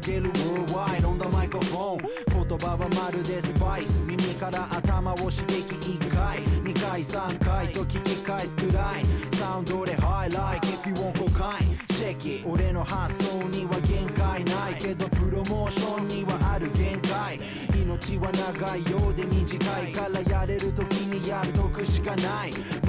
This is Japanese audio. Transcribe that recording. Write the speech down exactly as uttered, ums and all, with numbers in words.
届ける Worldwide on the microphone 言葉はまるでスパイス耳から頭を刺激いっかいにかいさんかいと聞き返すくらいサウンドで High like if you want コカインシェイキー俺の発想には限界ないけどプロモーションにはある限界命は長いようで短いからやれる時にやっとくしかない